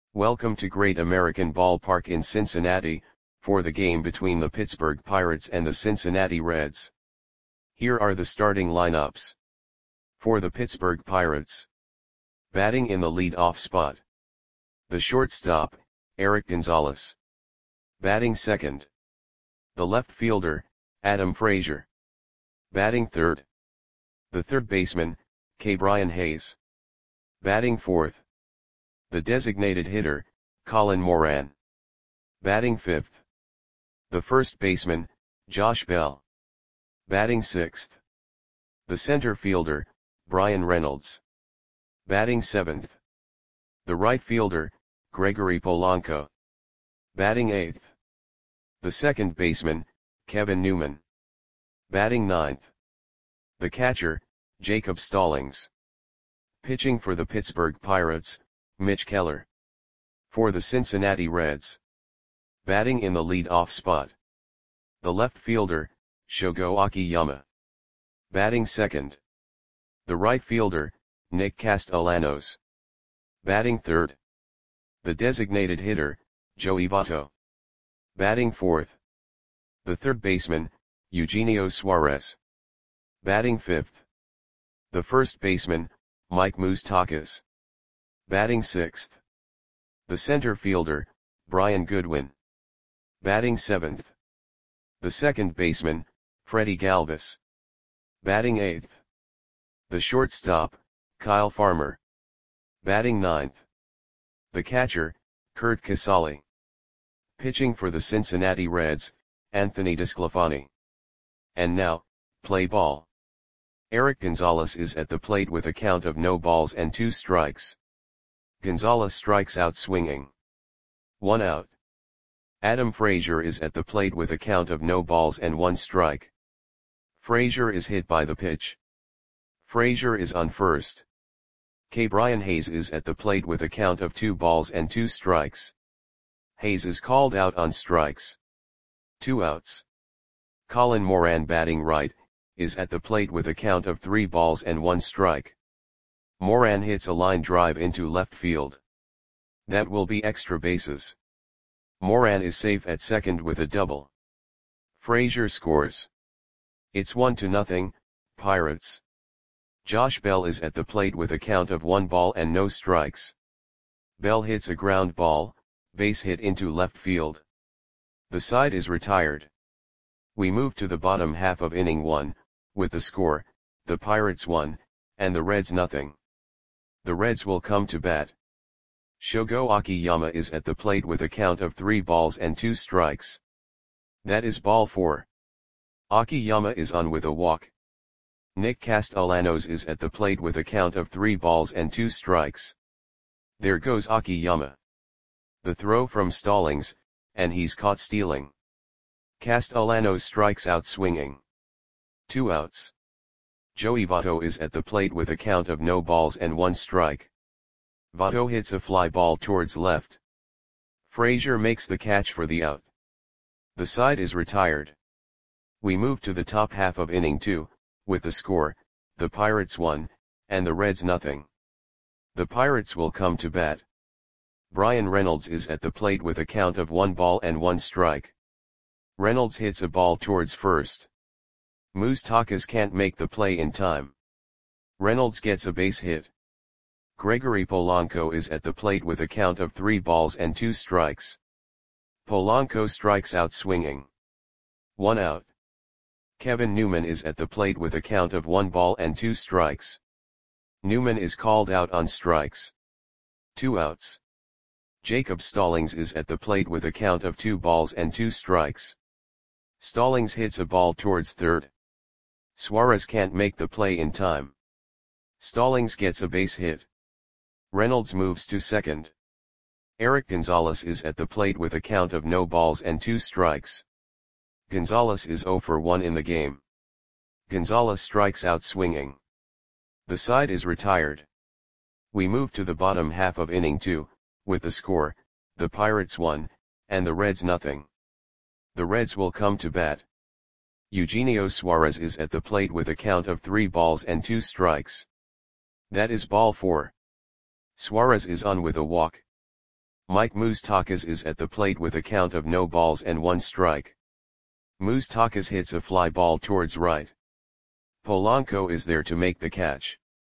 Welcome to Great American Ballpark in Cincinnati, for the game between the Pittsburgh Pirates and the Cincinnati Reds. Here are the starting lineups. For the Pittsburgh Pirates. Batting in the lead-off spot. The shortstop, Erik Gonzalez. Batting second. The left fielder, Adam Frazier. Batting third. The third baseman, Ke'Bryan Hayes. Batting fourth. The designated hitter, Colin Moran. Batting fifth. The first baseman, Josh Bell. Batting sixth. The center fielder, Bryan Reynolds. Batting seventh. The right fielder, Gregory Polanco. Batting eighth. The second baseman, Kevin Newman. Batting ninth. The catcher, Jacob Stallings. Pitching for the Pittsburgh Pirates, Mitch Keller. For the Cincinnati Reds. Batting in the lead-off spot. The left fielder, Shogo Akiyama. Batting second. The right fielder, Nick Castellanos. Batting third. The designated hitter, Joey Votto. Batting fourth. The third baseman, Eugenio Suarez. Batting fifth. The first baseman, Mike Moustakas. Batting sixth. The center fielder, Brian Goodwin. Batting seventh. The second baseman, Freddie Galvis. Batting eighth. The shortstop, Kyle Farmer. Batting ninth. The catcher, Curt Casali. Pitching for the Cincinnati Reds, Anthony DeSclafani. And now, play ball. Erik Gonzalez is at the plate with a count of no balls and 2 strikes. Gonzalez strikes out swinging. 1 out. Adam Frazier is at the plate with a count of no balls and 1 strike. Frazier is hit by the pitch. Frazier is on first. Ke'Bryan Hayes is at the plate with a count of 2 balls and 2 strikes. Hayes is called out on strikes. 2 outs. Colin Moran, batting right, is at the plate with a count of 3 balls and 1 strike. Moran hits a line drive into left field. That will be extra bases. Moran is safe at second with a double. Frazier scores. It's 1-0, Pirates. Josh Bell is at the plate with a count of 1 ball and no strikes. Bell hits a ground ball, base hit into left field. The side is retired. We move to the bottom half of inning 1, with the score, the Pirates 1, and the Reds 0. The Reds will come to bat. Shogo Akiyama is at the plate with a count of 3 balls and 2 strikes. That is ball 4. Akiyama is on with a walk. Nick Castellanos is at the plate with a count of 3 balls and 2 strikes. There goes Akiyama. The throw from Stallings, and he's caught stealing. Castellanos strikes out swinging. 2 outs. Joey Votto is at the plate with a count of no balls and 1 strike. Votto hits a fly ball towards left. Frazier makes the catch for the out. The side is retired. We move to the top half of inning 2, with the score, the Pirates 1, and the Reds 0. The Pirates will come to bat. Bryan Reynolds is at the plate with a count of 1 ball and 1 strike. Reynolds hits a ball towards first. Moustakas can't make the play in time. Reynolds gets a base hit. Gregory Polanco is at the plate with a count of 3 balls and 2 strikes. Polanco strikes out swinging. 1 out. Kevin Newman is at the plate with a count of 1 ball and 2 strikes. Newman is called out on strikes. 2 outs. Jacob Stallings is at the plate with a count of 2 balls and 2 strikes. Stallings hits a ball towards third. Suarez can't make the play in time. Stallings gets a base hit. Reynolds moves to second. Erik Gonzalez is at the plate with a count of no balls and 2 strikes. Gonzalez is 0 for 1 in the game. Gonzalez strikes out swinging. The side is retired. We move to the bottom half of inning 2, with the score, the Pirates 1, and the Reds 0. The Reds will come to bat. Eugenio Suarez is at the plate with a count of 3 balls and 2 strikes. That is ball 4. Suarez is on with a walk. Mike Moustakas is at the plate with a count of no balls and 1 strike. Moustakas hits a fly ball towards right. Polanco is there to make the catch.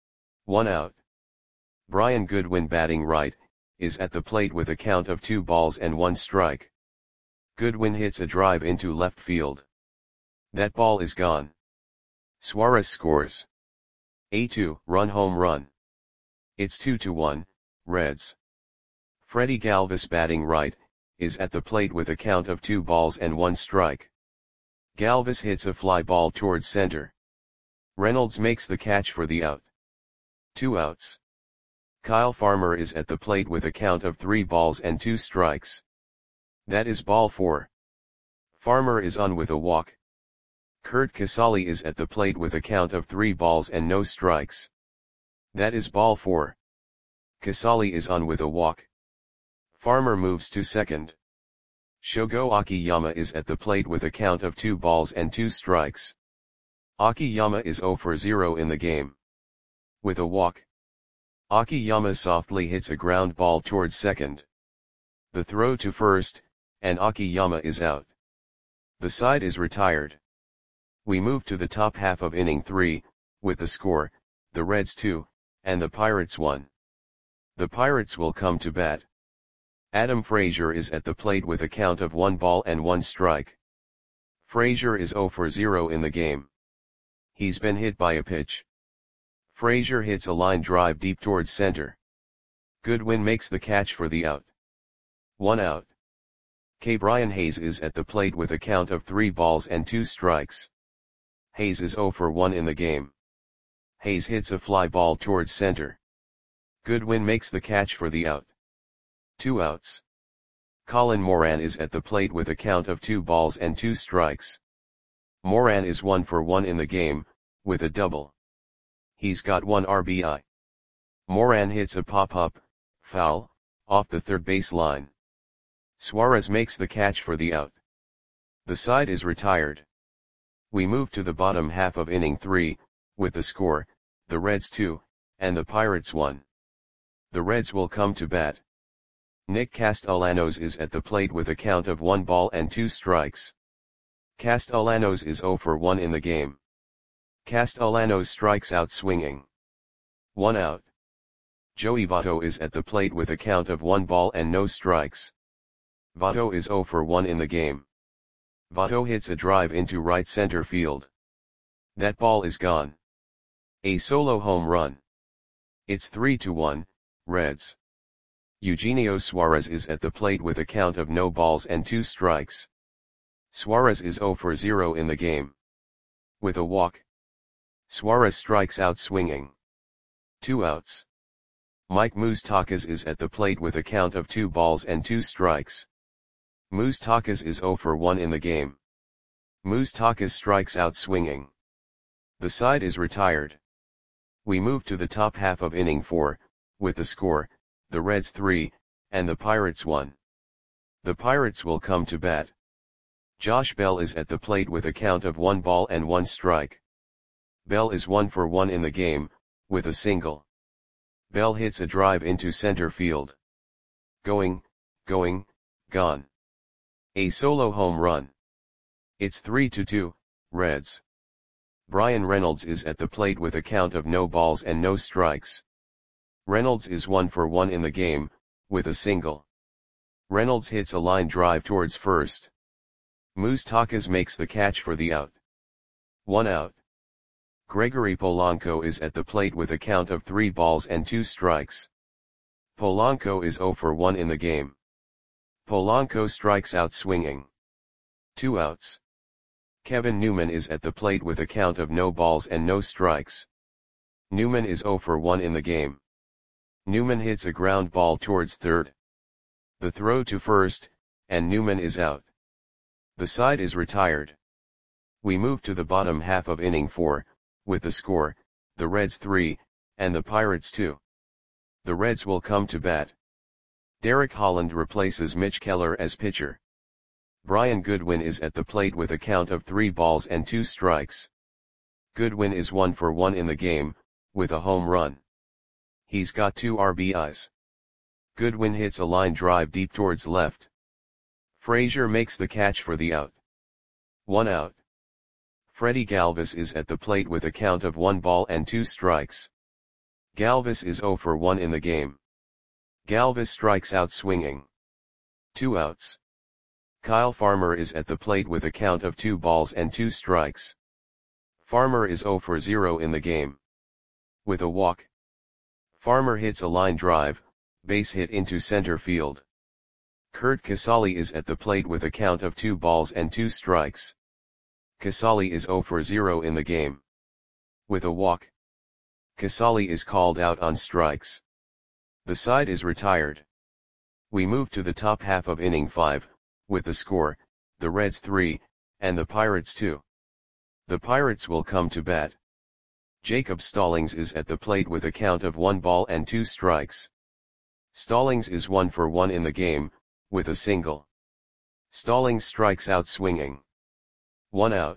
1 out. Brian Goodwin batting right, is at the plate with a count of 2 balls and 1 strike. Goodwin hits a drive into left field. That ball is gone. Suarez scores a 2-run home run. It's 2-1, Reds. Freddie Galvis batting right, is at the plate with a count of 2 balls and 1 strike. Galvis hits a fly ball towards center. Reynolds makes the catch for the out. 2 outs. Kyle Farmer is at the plate with a count of 3 balls and 2 strikes. That is ball 4. Farmer is on with a walk. Curt Casali is at the plate with a count of 3 balls and no strikes. That is ball 4. Casali is on with a walk. Farmer moves to second. Shogo Akiyama is at the plate with a count of 2 balls and 2 strikes. Akiyama is 0 for 0 in the game. With a walk, Akiyama softly hits a ground ball towards second. The throw to first, and Akiyama is out. The side is retired. We move to the top half of inning 3, with the score, the Reds 2, and the Pirates 1. The Pirates will come to bat. Adam Frazier is at the plate with a count of 1 ball and 1 strike. Frazier is 0 for 0 in the game. He's been hit by a pitch. Frazier hits a line drive deep towards center. Goodwin makes the catch for the out. 1 out. Brian Hayes is at the plate with a count of 3 balls and 2 strikes. Hayes is 0 for 1 in the game. Hayes hits a fly ball towards center. Goodwin makes the catch for the out. 2 outs. Colin Moran is at the plate with a count of 2 balls and 2 strikes. Moran is 1 for 1 in the game, with a double. He's got 1 RBI. Moran hits a pop-up, foul, off the third base line. Suarez makes the catch for the out. The side is retired. We move to the bottom half of inning 3, with the score, the Reds 2, and the Pirates 1. The Reds will come to bat. Nick Castellanos is at the plate with a count of 1 ball and 2 strikes. Castellanos is 0 for 1 in the game. Castellanos strikes out swinging. 1 out. Joey Votto is at the plate with a count of 1 ball and no strikes. Votto is 0 for 1 in the game. Votto hits a drive into right center field. That ball is gone. A solo home run. It's 3-1, Reds. Eugenio Suarez is at the plate with a count of no balls and 2 strikes. Suarez is 0 for 0 in the game. With a walk, Suarez strikes out swinging. 2 outs. Mike Moustakas is at the plate with a count of 2 balls and 2 strikes. Moustakas is 0 for 1 in the game. Moustakas strikes out swinging. The side is retired. We move to the top half of inning 4, with the score, the Reds 3, and the Pirates 1. The Pirates will come to bat. Josh Bell is at the plate with a count of 1 ball and 1 strike. Bell is 1 for 1 in the game, with a single. Bell hits a drive into center field. Going, gone. A solo home run. It's 3-2, Reds. Brian Reynolds is at the plate with a count of no balls and no strikes. Reynolds is 1 for 1 in the game, with a single. Reynolds hits a line drive towards first. Moustakas makes the catch for the out. 1 out. Gregory Polanco is at the plate with a count of 3 balls and 2 strikes. Polanco is 0 for 1 in the game. Polanco strikes out swinging. 2 outs. Kevin Newman is at the plate with a count of no balls and no strikes. Newman is 0 for 1 in the game. Newman hits a ground ball towards third. The throw to first, and Newman is out. The side is retired. We move to the bottom half of inning 4, with the score, the Reds 3, and the Pirates 2. The Reds will come to bat. Derek Holland replaces Mitch Keller as pitcher. Brian Goodwin is at the plate with a count of 3 balls and 2 strikes. Goodwin is 1 for 1 in the game, with a home run. He's got 2 RBIs. Goodwin hits a line drive deep towards left. Frazier makes the catch for the out. 1 out. Freddie Galvis is at the plate with a count of 1 ball and 2 strikes. Galvis is 0 for 1 in the game. Galvis strikes out swinging. 2 outs. Kyle Farmer is at the plate with a count of 2 balls and 2 strikes. Farmer is 0 for 0 in the game. With a walk. Farmer hits a line drive, base hit into center field. Curt Casali is at the plate with a count of 2 balls and 2 strikes. Casali is 0 for 0 in the game. With a walk. Casali is called out on strikes. The side is retired. We move to the top half of inning 5, with the score, the Reds 3, and the Pirates 2. The Pirates will come to bat. Jacob Stallings is at the plate with a count of 1 ball and 2 strikes. Stallings is 1 for 1 in the game, with a single. Stallings strikes out swinging. 1 out.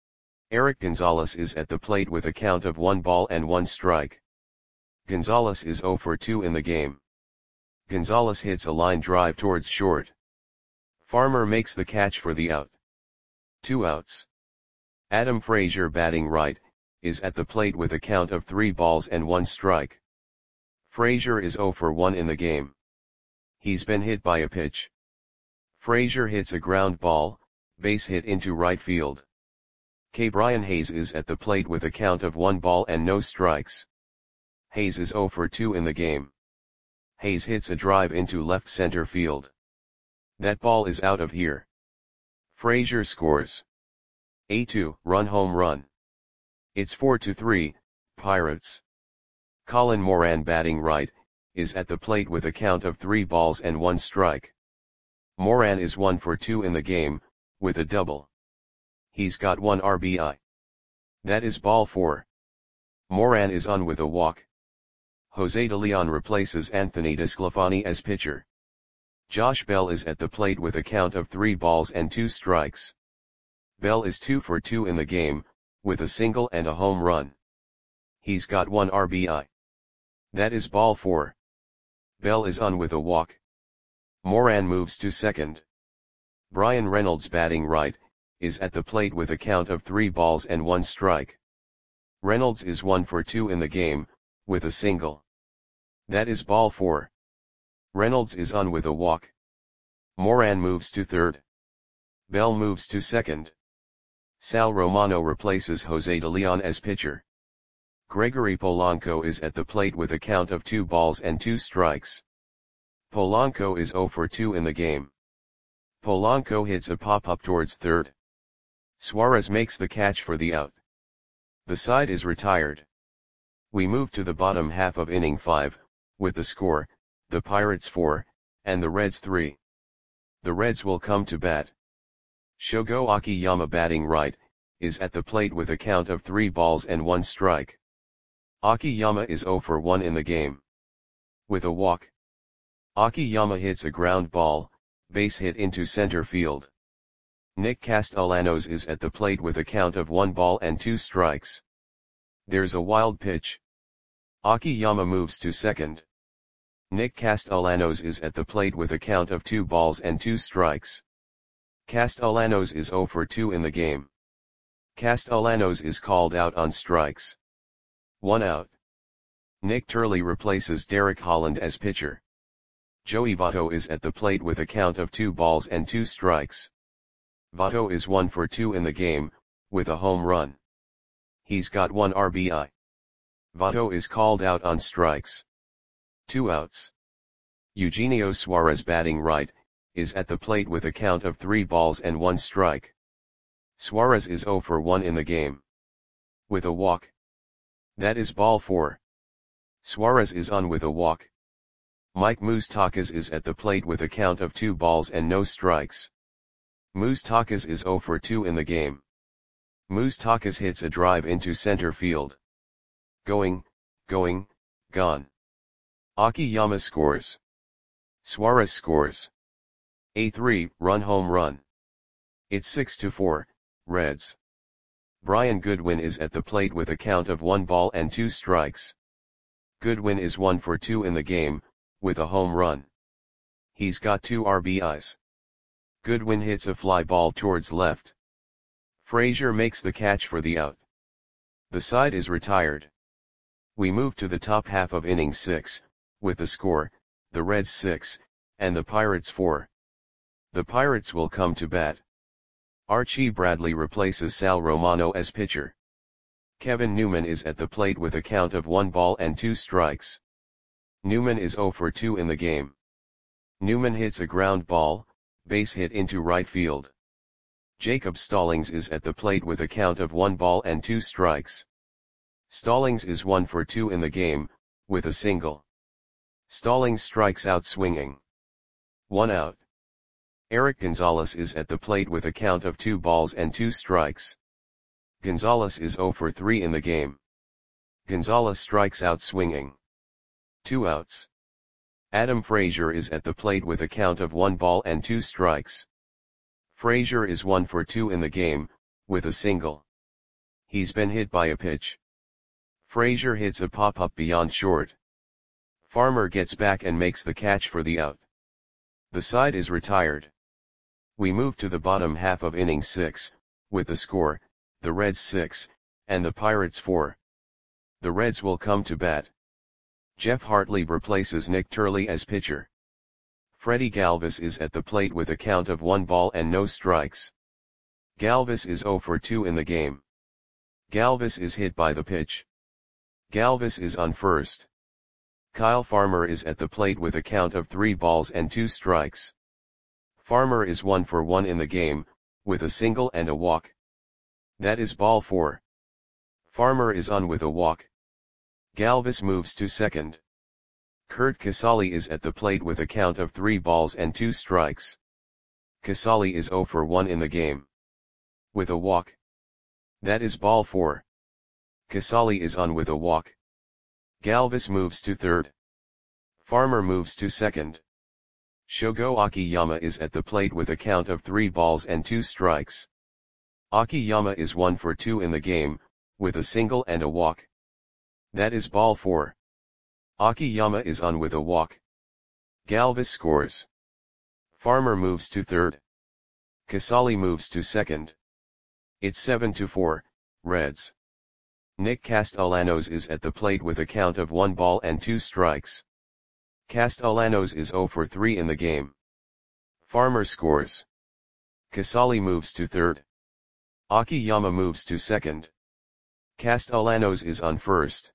Eric Gonzalez is at the plate with a count of 1 ball and 1 strike. Gonzalez is 0 for 2 in the game. Gonzalez hits a line drive towards short. Farmer makes the catch for the out. 2 outs. Adam Frazier, batting right, is at the plate with a count of 3 balls and 1 strike. Frazier is 0 for 1 in the game. He's been hit by a pitch. Frazier hits a ground ball, base hit into right field. Brian Hayes is at the plate with a count of 1 ball and no strikes. Hayes is 0 for 2 in the game. Hayes hits a drive into left center field. That ball is out of here. Frazier scores a 2-run home run. It's 4-3, Pirates. Colin Moran, batting right, is at the plate with a count of 3 balls and 1 strike. Moran is 1 for 2 in the game, with a double. He's got 1 RBI. That is ball 4. Moran is on with a walk. Jose De Leon replaces Anthony DeSclafani as pitcher. Josh Bell is at the plate with a count of 3 balls and 2 strikes. Bell is 2 for 2 in the game, with a single and a home run. He's got 1 RBI. That is ball 4. Bell is on with a walk. Moran moves to second. Brian Reynolds, batting right, is at the plate with a count of 3 balls and 1 strike. Reynolds is 1 for 2 in the game, with a single. That is ball 4. Reynolds is on with a walk. Moran moves to third. Bell moves to second. Sal Romano replaces Jose De Leon as pitcher. Gregory Polanco is at the plate with a count of 2 balls and 2 strikes. Polanco is 0 for 2 in the game. Polanco hits a pop-up towards third. Suarez makes the catch for the out. The side is retired. We move to the bottom half of inning 5, with the score, the Pirates 4, and the Reds 3. The Reds will come to bat. Shogo Akiyama, batting right, is at the plate with a count of 3 balls and 1 strike. Akiyama is 0 for 1 in the game. With a walk. Akiyama hits a ground ball, base hit into center field. Nick Castellanos is at the plate with a count of 1 ball and 2 strikes. There's a wild pitch. Akiyama moves to second. Nick Castellanos is at the plate with a count of 2 balls and 2 strikes. Castellanos is 0 for 2 in the game. Castellanos is called out on strikes. 1 out. Nick Turley replaces Derek Holland as pitcher. Joey Votto is at the plate with a count of 2 balls and 2 strikes. Votto is 1 for 2 in the game, with a home run. He's got 1 RBI. Votto is called out on strikes. 2 outs. Eugenio Suarez, batting right, is at the plate with a count of 3 balls and 1 strike. Suarez is 0 for 1 in the game. With a walk. That is ball 4. Suarez is on with a walk. Mike Moustakas is at the plate with a count of 2 balls and no strikes. Moustakas is 0 for 2 in the game. Moustakas hits a drive into center field. Going, gone. Akiyama scores. Suarez scores. A 3-run home run. It's 6-4, Reds. Brian Goodwin is at the plate with a count of 1 ball and 2 strikes. Goodwin is 1 for 2 in the game, with a home run. He's got 2 RBIs. Goodwin hits a fly ball towards left. Frazier makes the catch for the out. The side is retired. We move to the top half of inning 6, with the score, the Reds 6, and the Pirates 4. The Pirates will come to bat. Archie Bradley replaces Sal Romano as pitcher. Kevin Newman is at the plate with a count of 1 ball and 2 strikes. Newman is 0 for 2 in the game. Newman hits a ground ball, base hit into right field. Jacob Stallings is at the plate with a count of 1 ball and 2 strikes. Stallings is 1 for 2 in the game, with a single. Stallings strikes out swinging. 1 out. Eric Gonzalez is at the plate with a count of 2 balls and 2 strikes. Gonzalez is 0 for 3 in the game. Gonzalez strikes out swinging. 2 outs. Adam Frazier is at the plate with a count of 1 ball and 2 strikes. Frazier is 1 for 2 in the game, with a single. He's been hit by a pitch. Frazier hits a pop-up beyond short. Farmer gets back and makes the catch for the out. The side is retired. We move to the bottom half of inning 6, with the score, the Reds 6, and the Pirates 4. The Reds will come to bat. Jeff Hartlieb replaces Nick Turley as pitcher. Freddie Galvis is at the plate with a count of 1 ball and no strikes. Galvis is 0 for 2 in the game. Galvis is hit by the pitch. Galvis is on first. Kyle Farmer is at the plate with a count of 3 balls and 2 strikes. Farmer is 1 for 1 in the game, with a single and a walk. That is ball 4. Farmer is on with a walk. Galvis moves to second. Kurt Casali is at the plate with a count of 3 balls and 2 strikes. Casali is 0 for 1 in the game. With a walk. That is ball 4. Casali is on with a walk. Galvis moves to third. Farmer moves to second. Shogo Akiyama is at the plate with a count of 3 balls and 2 strikes. Akiyama is 1 for 2 in the game, with a single and a walk. That is ball 4. Akiyama is on with a walk. Galvis scores. Farmer moves to third. Casali moves to second. It's 7-4, Reds. Nick Castellanos is at the plate with a count of 1 ball and 2 strikes. Castellanos is 0 for 3 in the game. Farmer scores. Casali moves to third. Akiyama moves to second. Castellanos is on first.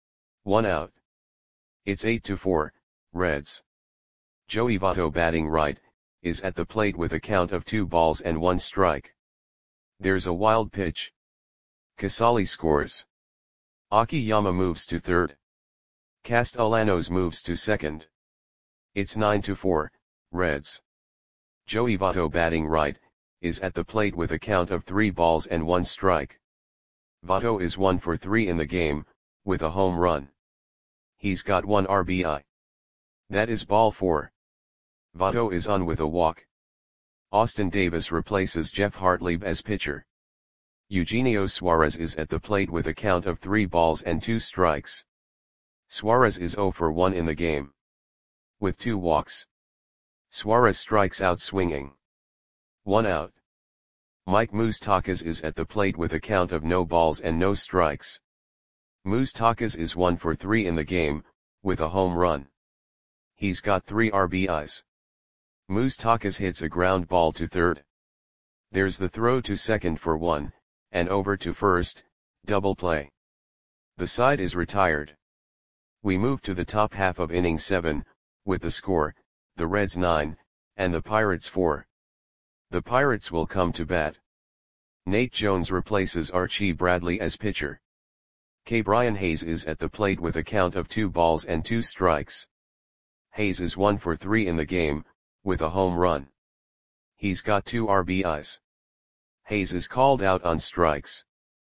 1 out. It's 8-4, Reds. Joey Votto batting right, is at the plate with a count of 2 balls and 1 strike. There's a wild pitch. Casali scores. Akiyama moves to third. Castellanos moves to second. It's 9-4, Reds. Joey Votto batting right, is at the plate with a count of 3 balls and 1 strike. Votto is 1 for 3 in the game, with a home run. He's got 1 RBI. That is ball 4. Votto is on with a walk. Austin Davis replaces Jeff Hartlieb as pitcher. Eugenio Suarez is at the plate with a count of 3 balls and 2 strikes. Suarez is 0 for 1 in the game. With 2 walks. Suarez strikes out swinging. 1 out. Mike Moustakas is at the plate with a count of no balls and no strikes. Moustakas is 1 for 3 in the game, with a home run. He's got 3 RBIs. Moustakas hits a ground ball to third. There's the throw to second for 1, and over to first, double play. The side is retired. We move to the top half of inning 7, with the score, the Reds 9, and the Pirates 4. The Pirates will come to bat. Nate Jones replaces Archie Bradley as pitcher. Brian Hayes is at the plate with a count of 2 balls and 2 strikes. Hayes is 1 for 3 in the game, with a home run. He's got 2 RBIs. Hayes is called out on strikes.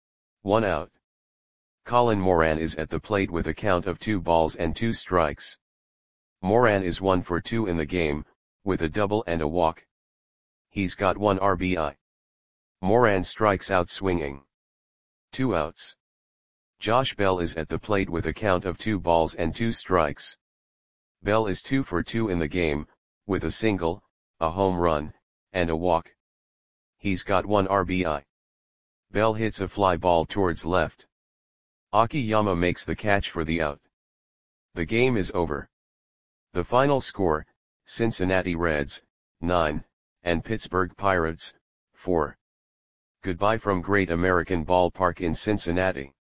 1 out. Colin Moran is at the plate with a count of 2 balls and 2 strikes. Moran is 1 for 2 in the game, with a double and a walk. He's got 1 RBI. Moran strikes out swinging. 2 outs. Josh Bell is at the plate with a count of 2 balls and 2 strikes. Bell is 2 for 2 in the game, with a single, a home run, and a walk. He's got 1 RBI. Bell hits a fly ball towards left. Akiyama makes the catch for the out. The game is over. The final score, Cincinnati Reds, 9, and Pittsburgh Pirates, 4. Goodbye from Great American Ballpark in Cincinnati.